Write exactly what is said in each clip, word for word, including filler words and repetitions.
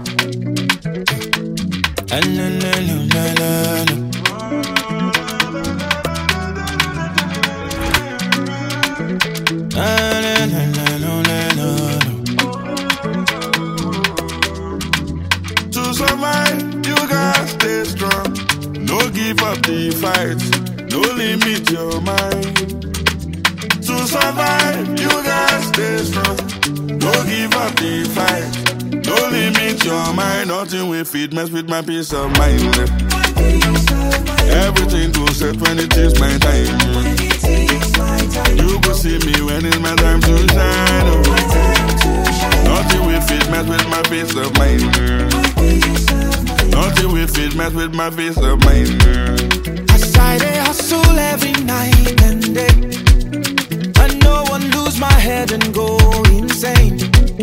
To survive, you gotta stay strong. No give up the fight, no limit your mind. To survive, you gotta stay strong. No give up the fight, no limit your mind. Nothing will feed mess with my peace of mind. Everything goes set when it is my time. You go see me when it's my time to shine. Oh. Nothing will feed mess with my peace of mind. Nothing will feed mess with my peace of mind. As I dey hustle every night and day, I know I lose my head and go insane.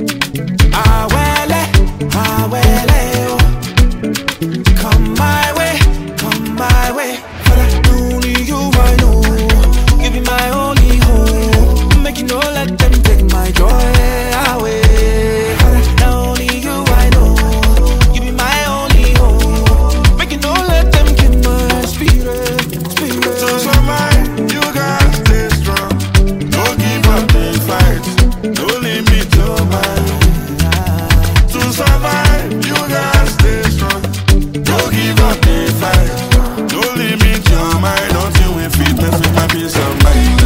Ah well, eh, ah well, eh, oh. Come my way, come my way. But only you I know. Give you my only hope. Make you know, let them take my joy away. But only you I know. Give you my only hope. Make you know, let them kill my spirit, spirit. To survive, you gotta stay strong. No give up the fight, no limit your mind. To survive, you gotta stay strong. No give up the fight, no limit your mind. Nothing will feed mess with my peace of mind.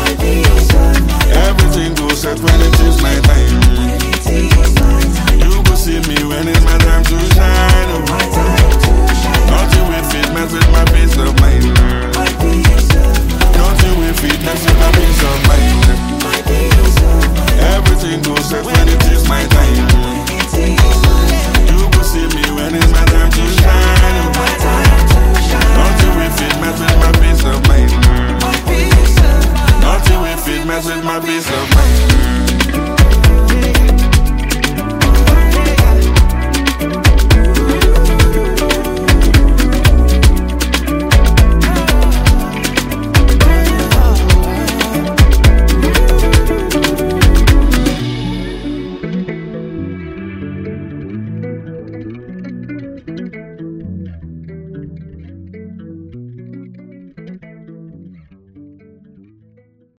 Everything goes set when it is my time. You go see me when it's my time to shine. Oh. Nothing will feed mess with my peace of mind. Nothing will feed mess with my peace of mind. Everything goes set when it is my time. You go see me when it's my time to shine. Oh. Nothing will feed mess with my peace of mind. Nothing will feed mess with my peace of mind.